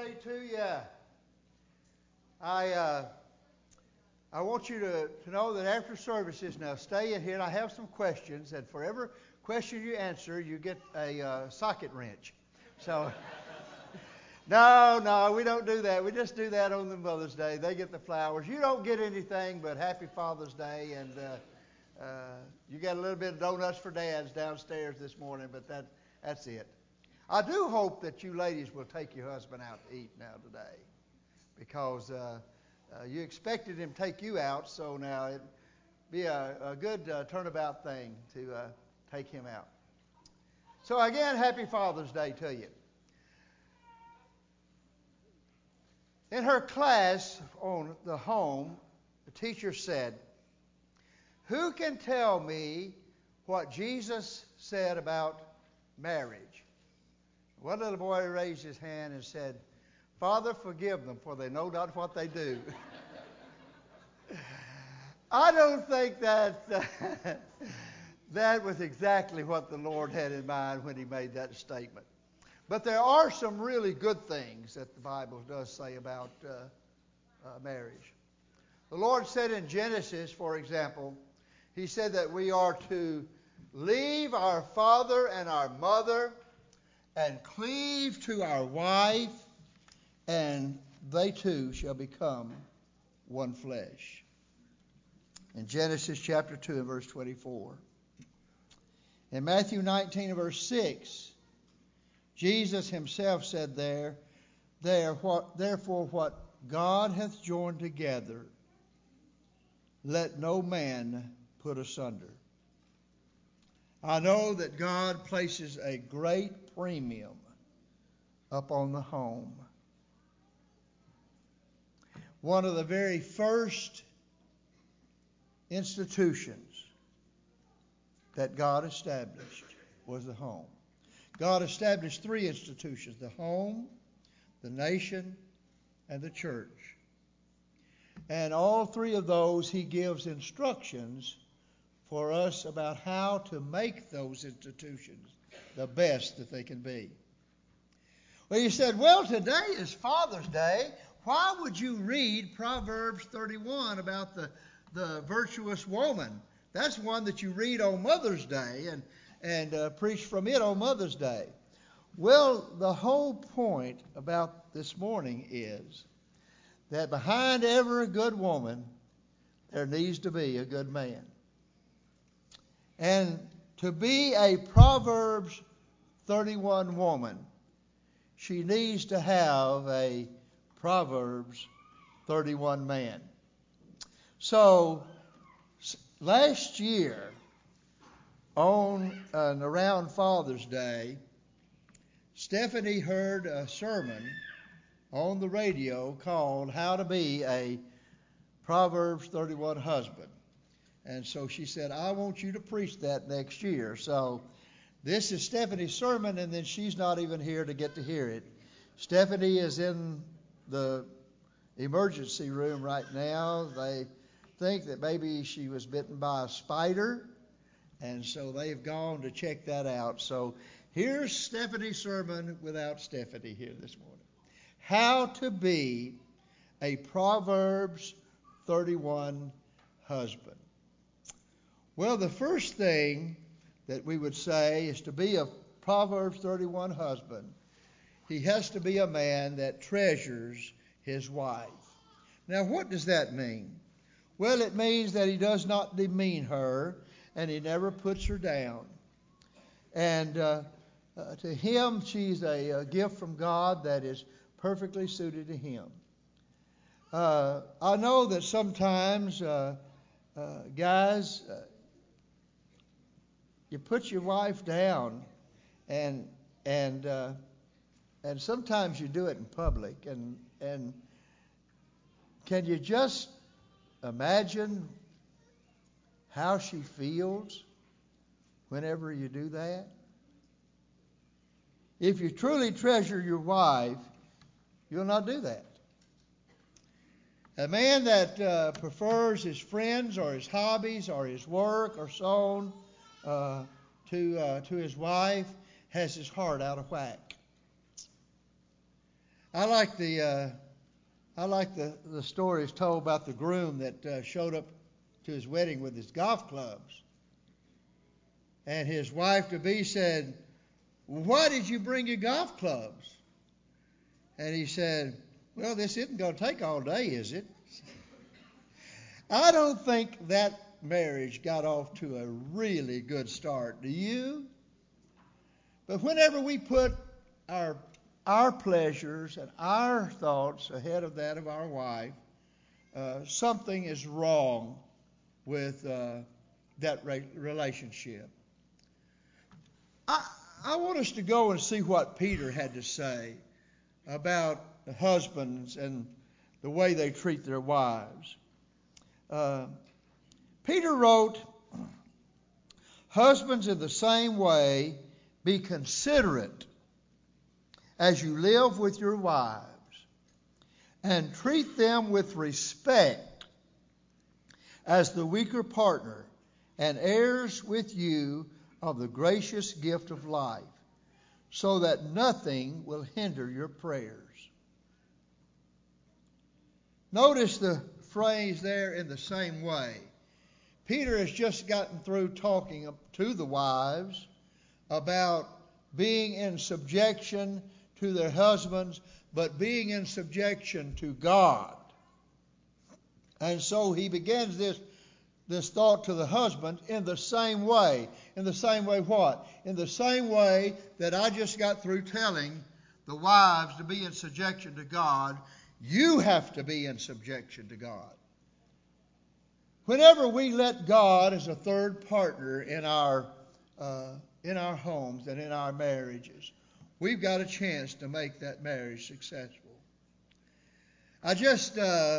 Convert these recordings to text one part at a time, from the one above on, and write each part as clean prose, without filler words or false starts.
Day to you. I want you to know that after services, now stay in here. I have some questions, and for every question you answer, you get a socket wrench. So, no, we don't do that. We just do that on the Mother's Day. They get the flowers. You don't get anything but Happy Father's Day, and you got a little bit of donuts for dads downstairs this morning, but that's it. I do hope that you ladies will take your husband out to eat now today, because you expected him to take you out, so now it'd be a good turnabout thing to take him out. So again, Happy Father's Day to you. In her class on the home, the teacher said, "Who can tell me what Jesus said about marriage?" One little boy raised his hand and said, "Father, forgive them, for they know not what they do." I don't think that was exactly what the Lord had in mind when He made that statement. But there are some really good things that the Bible does say about marriage. The Lord said in Genesis, for example, He said that we are to leave our father and our mother and cleave to our wife, and they two shall become one flesh. In Genesis chapter 2 and verse 24. In Matthew 19 and verse 6, Jesus Himself said therefore what God hath joined together, let no man put asunder. I know that God places a great premium upon the home. One of the very first institutions that God established was the home. God established three institutions: the home, the nation, and the church. And all three of those He gives instructions for us about how to make those institutions the best that they can be. Well, you said, well, today is Father's Day. Why would you read Proverbs 31 about the virtuous woman? That's one that you read on Mother's Day and preach from it on Mother's Day. Well, the whole point about this morning is that behind every good woman, there needs to be a good man. And to be a Proverbs 31 woman, she needs to have a Proverbs 31 man. So last year, on and around Father's Day, Stephanie heard a sermon on the radio called How to Be a Proverbs 31 Husband. And so she said, I want you to preach that next year. So this is Stephanie's sermon, and then she's not even here to get to hear it. Stephanie is in the emergency room right now. They think that maybe she was bitten by a spider, and so they've gone to check that out. So here's Stephanie's sermon without Stephanie here this morning. How to be a Proverbs 31 husband. Well, the first thing that we would say is to be a Proverbs 31 husband, he has to be a man that treasures his wife. Now, what does that mean? Well, it means that he does not demean her, and he never puts her down. And to him, she's a gift from God that is perfectly suited to him. I know that sometimes, guys, you put your wife down, and sometimes you do it in public. And can you just imagine how she feels whenever you do that? If you truly treasure your wife, you'll not do that. A man that prefers his friends or his hobbies or his work or so on to his wife has his heart out of whack. I like the stories told about the groom that showed up to his wedding with his golf clubs. And his wife-to-be said, "Why did you bring your golf clubs?" And he said, "Well, this isn't going to take all day, is it?" I don't think that marriage got off to a really good start. Do you? But whenever we put our pleasures and our thoughts ahead of that of our wife, something is wrong with that relationship. I want us to go and see what Peter had to say about the husbands and the way they treat their wives. Peter wrote, "Husbands, in the same way, be considerate as you live with your wives, and treat them with respect as the weaker partner, and heirs with you of the gracious gift of life, so that nothing will hinder your prayers." Notice the phrase there, "in the same way." Peter has just gotten through talking to the wives about being in subjection to their husbands, but being in subjection to God. And so he begins this thought to the husband, in the same way. In the same way what? In the same way that I just got through telling the wives to be in subjection to God, you have to be in subjection to God. Whenever we let God as a third partner in our homes and in our marriages, we've got a chance to make that marriage successful. I just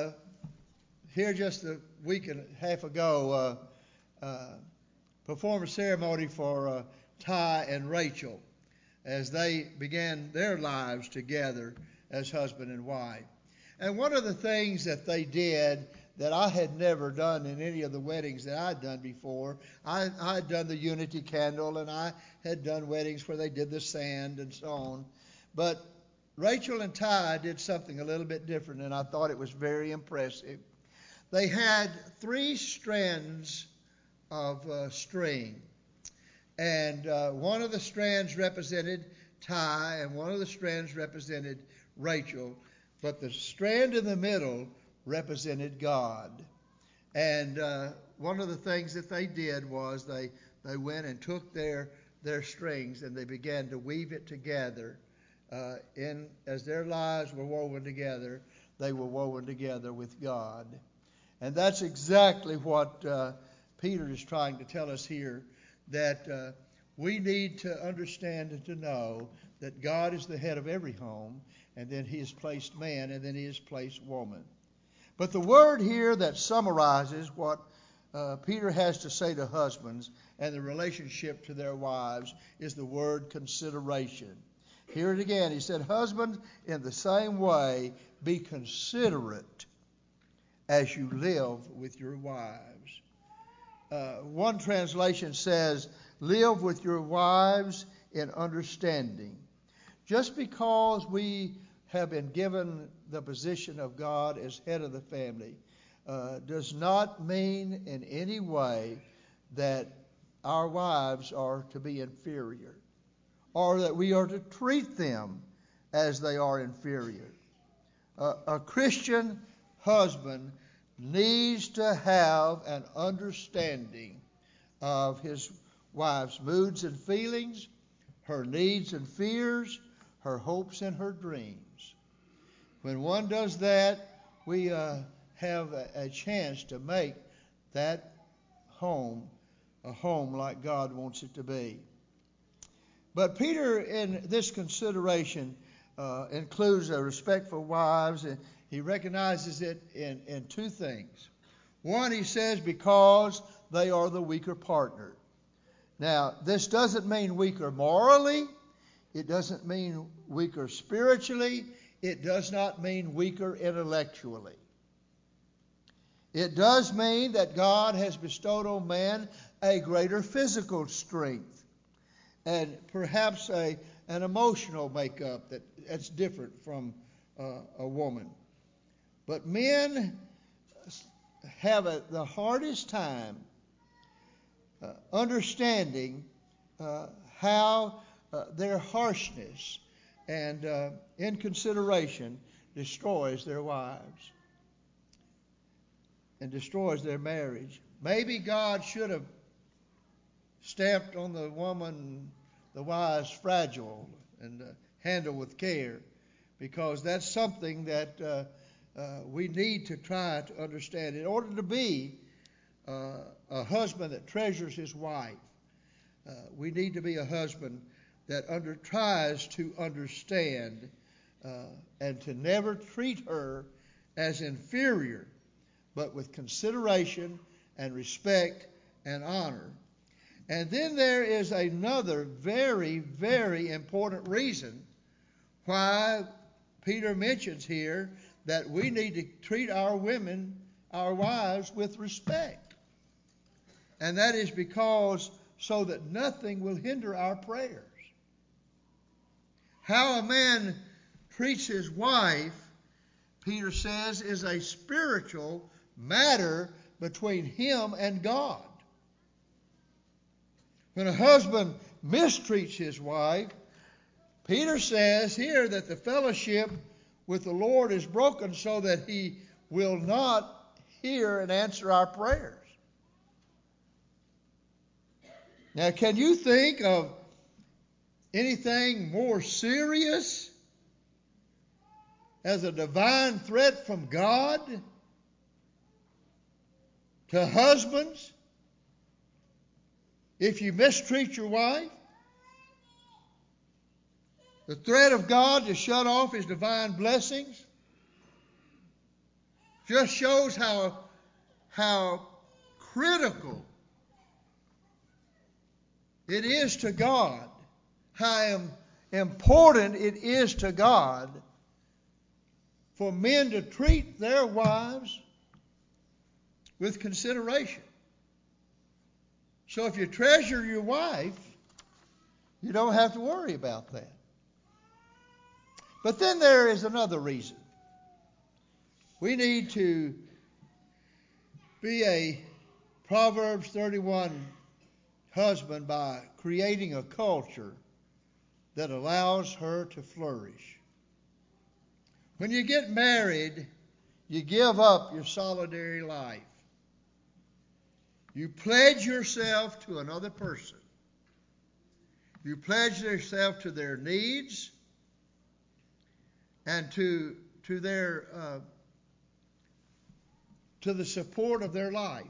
here just a week and a half ago performed a ceremony for Ty and Rachel as they began their lives together as husband and wife. And one of the things that they did that I had never done in any of the weddings that I'd done before, I had done the unity candle, and I had done weddings where they did the sand and so on. But Rachel and Ty did something a little bit different, and I thought it was very impressive. They had 3 strands of string, and one of the strands represented Ty, and one of the strands represented Rachel, but the strand in the middle represented God. And one of the things that they did was they went and took their strings and they began to weave it together. As their lives were woven together, they were woven together with God. And that's exactly what Peter is trying to tell us here, that we need to understand and to know that God is the head of every home, and then he has placed man, and then he has placed woman. But the word here that summarizes what Peter has to say to husbands and the relationship to their wives is the word consideration. Hear it again. He said, "Husbands, in the same way, be considerate as you live with your wives." One translation says, "Live with your wives in understanding." Just because we have been given the position of God as head of the family does not mean in any way that our wives are to be inferior or that we are to treat them as they are inferior. A Christian husband needs to have an understanding of his wife's moods and feelings, her needs and fears, her hopes and her dreams. When one does that, we have a chance to make that home a home like God wants it to be. But Peter, in this consideration, includes a respect for wives, and he recognizes it in 2 things. One, he says, because they are the weaker partner. Now, this doesn't mean weaker morally. It doesn't mean weaker spiritually. It does not mean weaker intellectually. It does mean that God has bestowed on man a greater physical strength and perhaps an emotional makeup that's different from a woman. But men have the hardest time understanding how their harshness and inconsideration destroys their wives and destroys their marriage. Maybe God should have stamped on the woman, the wise, fragile, and handled with care, because that's something that we need to try to understand. In order to be a husband that treasures his wife, we need to be a husband that tries to understand and to never treat her as inferior, but with consideration and respect and honor. And then there is another very, very important reason why Peter mentions here that we need to treat our women, our wives, with respect. And that is because so that nothing will hinder our prayers. How a man treats his wife, Peter says, is a spiritual matter between him and God. When a husband mistreats his wife, Peter says here that the fellowship with the Lord is broken so that he will not hear and answer our prayers. Now, can you think of anything more serious as a divine threat from God to husbands if you mistreat your wife? The threat of God to shut off his divine blessings just shows how critical it is to God, how important it is to God for men to treat their wives with consideration. So if you treasure your wife, you don't have to worry about that. But then there is another reason. We need to be a Proverbs 31 husband by creating a culture that allows her to flourish. When you get married, you give up your solitary life. You pledge yourself to another person. You pledge yourself to their needs and to the support of their life.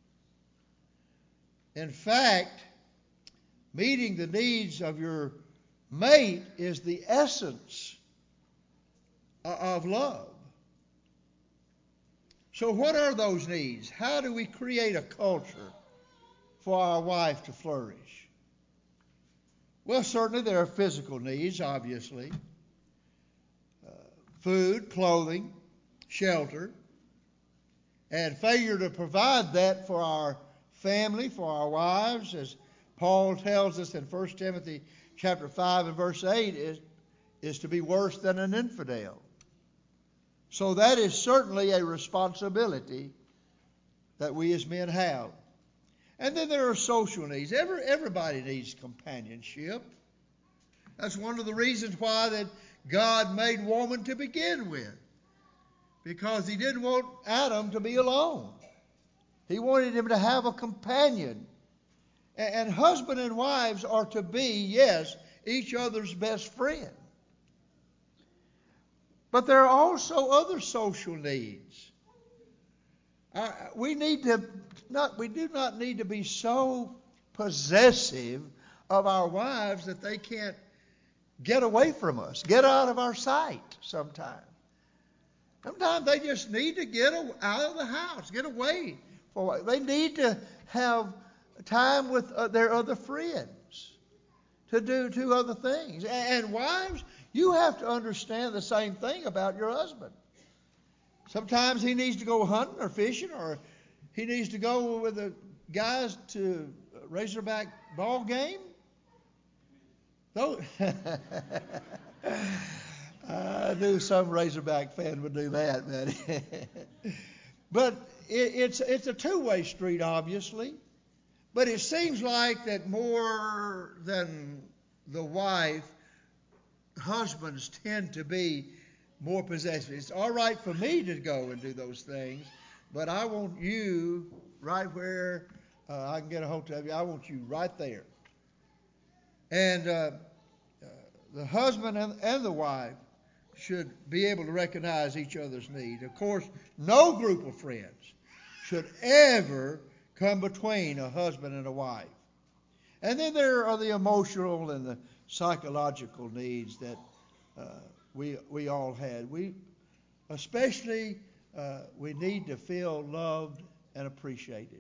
In fact, meeting the needs of your mate is the essence of love. So what are those needs? How do we create a culture for our wife to flourish? Well, certainly there are physical needs, obviously. Food, clothing, shelter. And failure to provide that for our family, for our wives, as Paul tells us in 1 Timothy chapter 5 and verse 8, is to be worse than an infidel. So that is certainly a responsibility that we as men have. And then there are social needs. Everybody needs companionship. That's one of the reasons why that God made woman to begin with. Because he didn't want Adam to be alone. He wanted him to have a companion. And husband and wives are to be, yes, each other's best friend. But there are also other social needs. We do not need to be so possessive of our wives that they can't get away from us, get out of our sight sometimes. Sometimes they just need to get out of the house, get away. They need to have time with their other friends to do other things. And wives, you have to understand the same thing about your husband. Sometimes he needs to go hunting or fishing, or he needs to go with the guys to Razorback ball game. Then knew some Razorback fan would do that, man. But it's a two-way street, obviously. But it seems like that more than the wife, husbands tend to be more possessive. It's all right for me to go and do those things, but I want you right where I can get a hold of you. I want you right there. And the husband and the wife should be able to recognize each other's need. Of course, no group of friends should ever come between a husband and a wife. And then there are the emotional and the psychological needs that we all had. Especially we need to feel loved and appreciated.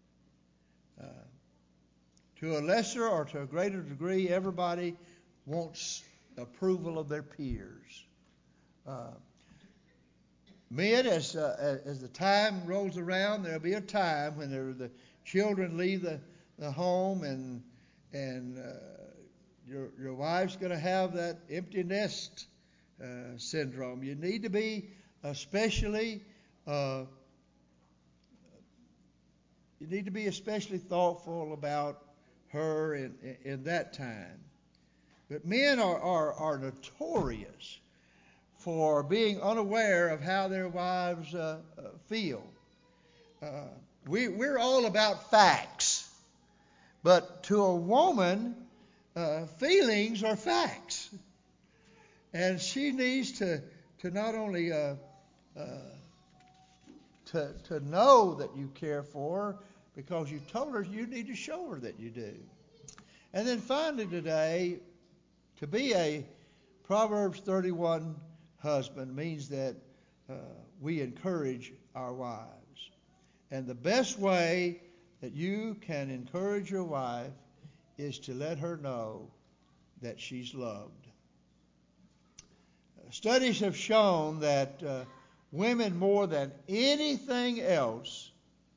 To a lesser or to a greater degree, everybody wants approval of their peers. Men, as the time rolls around, there'll be a time when the children leave the home, and your wife's going to have that empty nest syndrome. You need to be especially thoughtful about her in that time. But men are notorious for being unaware of how their wives feel. We're all about facts. But to a woman, feelings are facts. And she needs to not only to know that you care for her, because you told her, you need to show her that you do. And then finally today, to be a Proverbs 31 husband means that we encourage our wives. And the best way that you can encourage your wife is to let her know that she's loved. Studies have shown that women, more than anything else,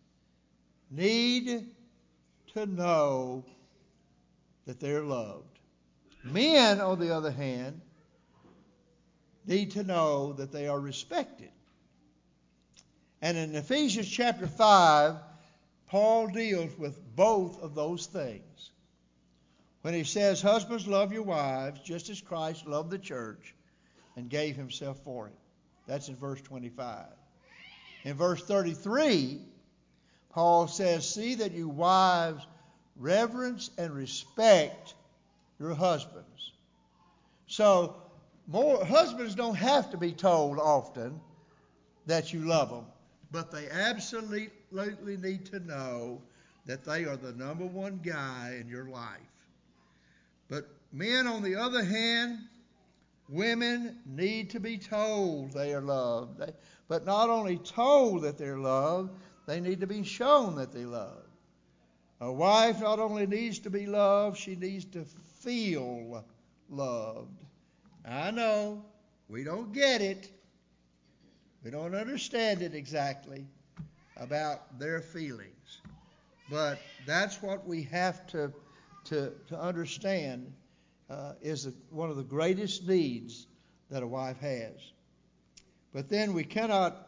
need to know that they're loved. Men, on the other hand, need to know that they are respected. And in Ephesians chapter 5, Paul deals with both of those things. When he says, husbands, love your wives, just as Christ loved the church and gave himself for it. That's in verse 25. In verse 33, Paul says, see that you wives reverence and respect your husbands. So, husbands don't have to be told often that you love them, but they absolutely need to know that they are the number one guy in your life. But men, on the other hand, women need to be told they are loved. But not only told that they're loved, they need to be shown that they love. A wife not only needs to be loved, she needs to feel loved. I know, we don't get it. We don't understand it exactly about their feelings. But that's what we have to understand is one of the greatest needs that a wife has. But then we cannot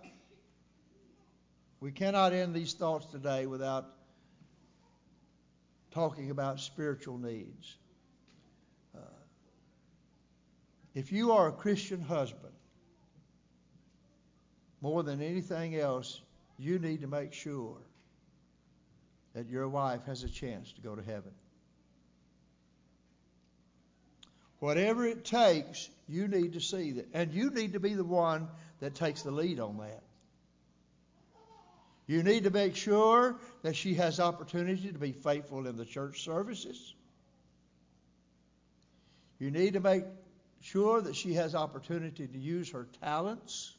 end these thoughts today without talking about spiritual needs. If you are a Christian husband, more than anything else, you need to make sure that your wife has a chance to go to heaven. Whatever it takes, you need to see that. And you need to be the one that takes the lead on that. You need to make sure that she has opportunity to be faithful in the church services. You need to make sure that she has opportunity to use her talents.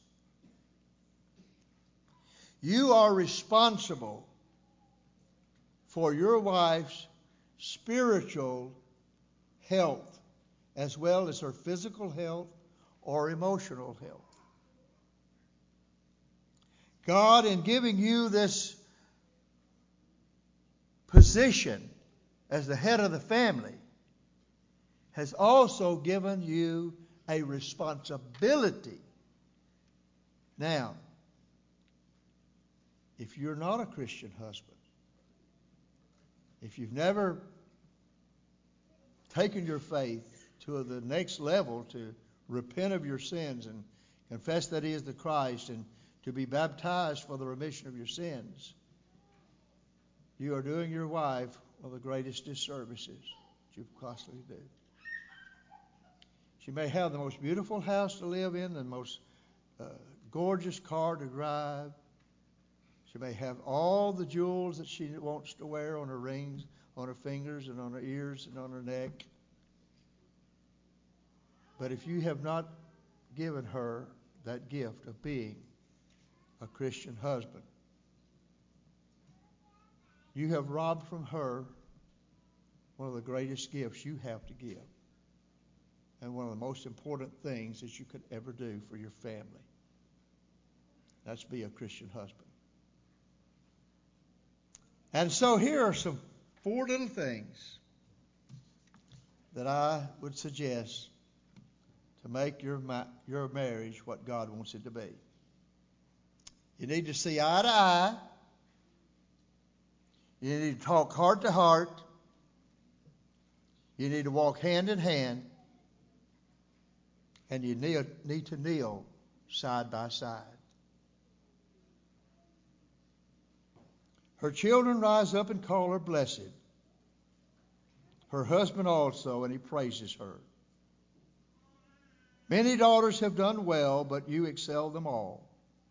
You are responsible for your wife's spiritual health as well as her physical health or emotional health. God, in giving you this position as the head of the family, has also given you a responsibility. Now, if you're not a Christian husband, if you've never taken your faith to the next level to repent of your sins and confess that He is the Christ and to be baptized for the remission of your sins, you are doing your wife one of the greatest disservices that you could possibly do. She may have the most beautiful house to live in, the most gorgeous car to drive. She may have all the jewels that she wants to wear on her rings, on her fingers, and on her ears, and on her neck. But if you have not given her that gift of being a Christian husband, you have robbed from her one of the greatest gifts you have to give, and one of the most important things that you could ever do for your family. That's be a Christian husband. And so here are some 4 little things that I would suggest to make your marriage what God wants it to be. You need to see eye to eye. You need to talk heart to heart. You need to walk hand in hand. And you need to kneel side by side. Her children rise up and call her blessed. Her husband also, and he praises her. Many daughters have done well, but you excel them all.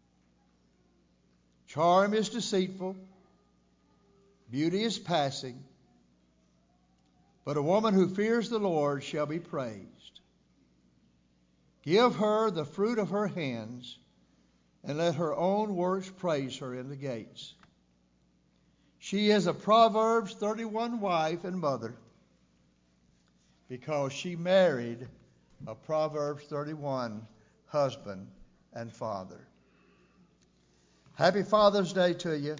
Charm is deceitful. Beauty is passing. But a woman who fears the Lord shall be praised. Give her the fruit of her hands, and let her own works praise her in the gates. She is a Proverbs 31 wife and mother because she married a Proverbs 31 husband and father. Happy Father's Day to you.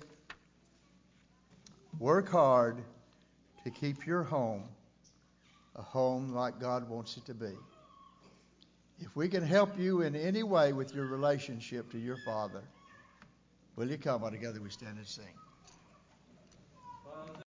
Work hard to keep your home a home like God wants it to be. If we can help you in any way with your relationship to your Father, will you come on together we stand and sing.